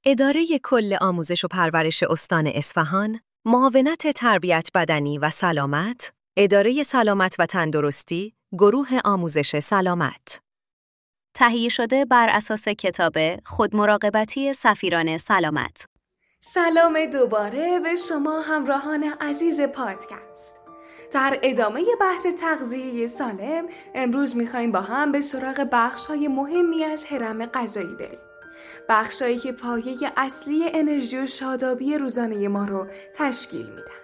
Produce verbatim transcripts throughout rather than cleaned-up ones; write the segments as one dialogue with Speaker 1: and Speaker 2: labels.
Speaker 1: اداره کل آموزش و پرورش استان اصفهان، معاونت تربیت بدنی و سلامت، اداره سلامت و تندرستی، گروه آموزش سلامت. تهیه شده بر اساس کتاب خودمراقبتی سفیران سلامت.
Speaker 2: سلام دوباره به شما همراهان عزیز پادکست. در ادامه بحث تغذیه سالم، امروز می‌خوایم با هم به سراغ بخش‌های مهمی از هرم غذایی بریم. بخشایی که پایه اصلی انرژی و شادابی روزانه ما رو تشکیل میدن.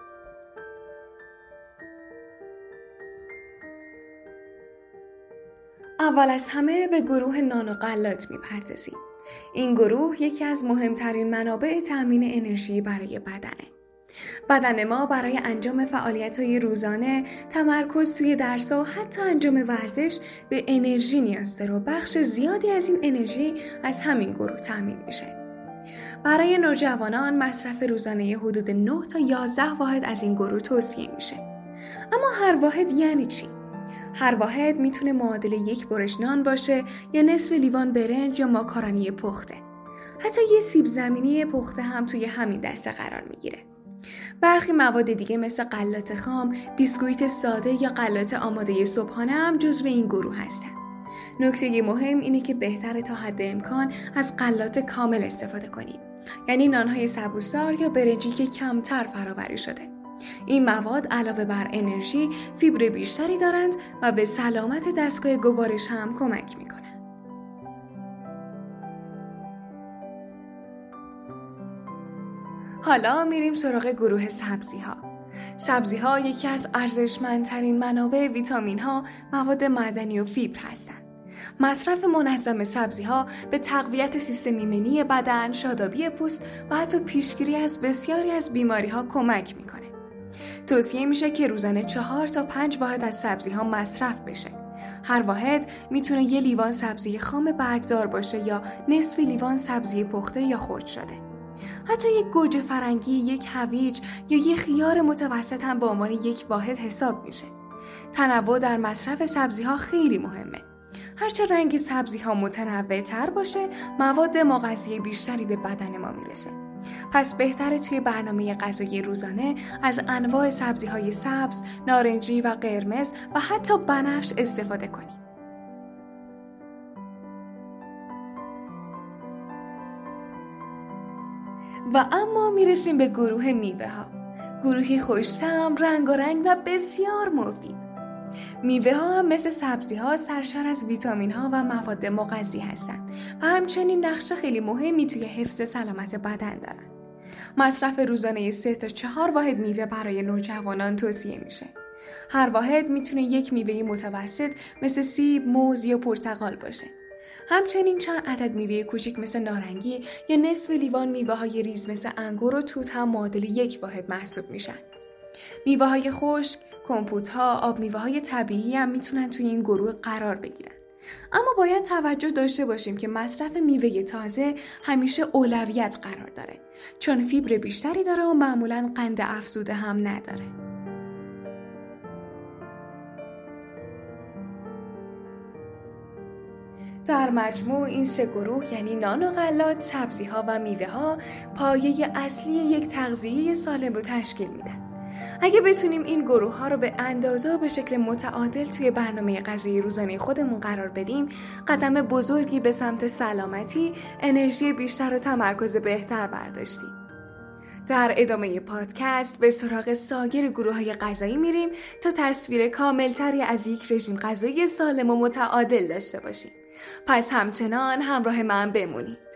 Speaker 2: اول از همه به گروه نان و غلات میپردازیم. این گروه یکی از مهمترین منابع تامین انرژی برای بدنه. بدن ما برای انجام فعالیت‌های روزانه، تمرکز توی درس و حتی انجام ورزش به انرژی نیاز داره و بخش زیادی از این انرژی از همین گروه تامین میشه. برای نوجوانان مصرف روزانه حدود نه تا یازده واحد از این گروه توصیه میشه. اما هر واحد یعنی چی؟ هر واحد میتونه معادل یک برش نان باشه یا نصف لیوان برنج یا ماکارونی پخته. حتی یه سیب زمینی پخته هم توی همین دسته قرار میگیره. برخی مواد دیگه مثل غلات خام، بیسکویت ساده یا غلات آماده صبحانه هم جزو این گروه هستن. نکته مهم اینه که بهتره تا حد امکان از غلات کامل استفاده کنیم. یعنی نانهای سبوسدار یا برنجی که کمتر فراوری شده. این مواد علاوه بر انرژی، فیبر بیشتری دارند و به سلامت دستگاه گوارش هم کمک میکنند. حالا میریم سراغ گروه سبزی ها. سبزی ها یکی از ارزشمندترین منابع ویتامین ها، مواد معدنی و فیبر هستند. مصرف منظم سبزی ها به تقویت سیستم ایمنی بدن، شادابی پوست و حتی پیشگیری از بسیاری از بیماری ها کمک میکنه. توصیه میشه که روزانه چهار تا پنج واحد از سبزی ها مصرف بشه. هر واحد میتونه یه لیوان سبزی خام برگدار باشه یا نصف لیوان سبزی پخته یا خرد شده. حتی یک گوجه فرنگی، یک هویج یا یک خیار متوسط هم به عنوان یک واحد حساب میشه. تنوع در مصرف سبزی ها خیلی مهمه. هرچه رنگ سبزی ها متنوع تر باشه، مواد مغذی بیشتری به بدن ما میرسه. پس بهتره توی برنامه غذایی روزانه از انواع سبزی های سبز، نارنجی و قرمز و حتی بنفش استفاده کنیم. و اما میرسیم به گروه میوه ها. گروهی خوش‌طعم، رنگارنگ و بسیار مفید. میوه ها هم مثل سبزی ها سرشار از ویتامین ها و مواد مغذی هستند و همچنین نقش خیلی مهمی توی حفظ سلامت بدن دارن. مصرف روزانه سه تا چهار واحد میوه برای نوجوانان توصیه میشه. هر واحد میتونه یک میوه متوسط مثل سیب، موز یا پرتقال باشه. همچنین چند عدد میوه کوچیک مثل نارنگی یا نصف لیوان میوه های ریز مثل انگور و توت هم معادل یک واحد محسوب میشن. میوه های خشک، کمپوت ها، آب میوه های طبیعی هم میتونن توی این گروه قرار بگیرن. اما باید توجه داشته باشیم که مصرف میوه تازه همیشه اولویت قرار داره، چون فیبر بیشتری داره و معمولاً قند افزوده هم نداره. در مجموع این سه گروه یعنی نان و غلات، سبزی ها و میوه ها پایه اصلی یک تغذیه سالم رو تشکیل میدن. اگه بتونیم این گروه ها رو به اندازه و به شکل متعادل توی برنامه غذایی روزانه خودمون قرار بدیم، قدم بزرگی به سمت سلامتی، انرژی بیشتر و تمرکز بهتر برداشتیم. در ادامه پادکست به سراغ سایر گروه‌های غذایی میریم تا تصویر کاملتری از یک رژیم غذایی سالم و متعادل داشته باشیم. پس همچنان همراه من بمونید.